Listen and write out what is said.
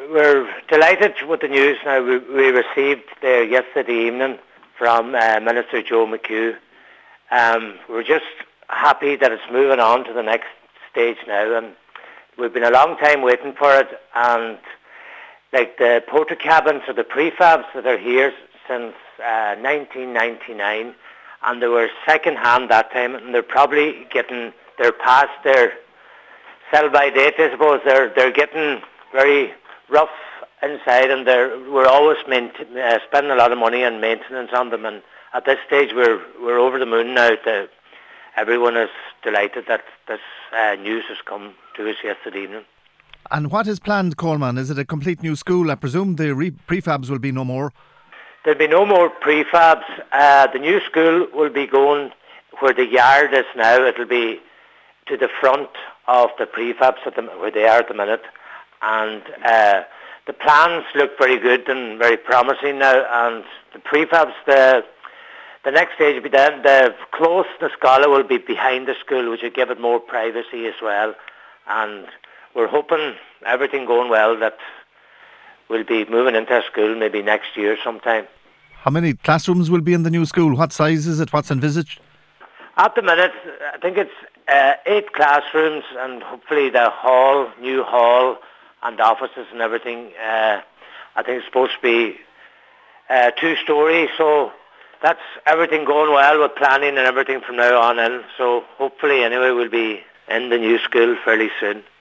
we're delighted with the news now we received there yesterday evening from Minister Joe McHugh. We're just happy that it's moving on to the next stage now, and we've been a long time waiting for it. And like the porta cabins or the prefabs that are here since 1999, and they were second hand that time, and they're past their sell by date, I suppose. They're getting very rough inside, and we're always spending a lot of money on maintenance on them. And at this stage, we're over the moon now. Everyone is delighted that this news has come to us yesterday evening. And what is planned, Coleman? Is it a complete new school? I presume the prefabs will be no more. There'll be no more prefabs. The new school will be going where the yard is now. It'll be to the front of the prefabs where they are at the minute. And the plans look very good and very promising now. And the prefabs, the next stage will be then the close to Scala will be behind the school, which will give it more privacy as well. And we're hoping, everything going well, that we'll be moving into a school maybe next year sometime. How many classrooms will be in the new school? What size is it? What's envisaged? At the minute, I think it's 8 classrooms, and hopefully the new hall and offices and everything, I think it's supposed to be 2-storey. So that's everything going well with planning and everything from now on in. So hopefully anyway we'll be in the new school fairly soon.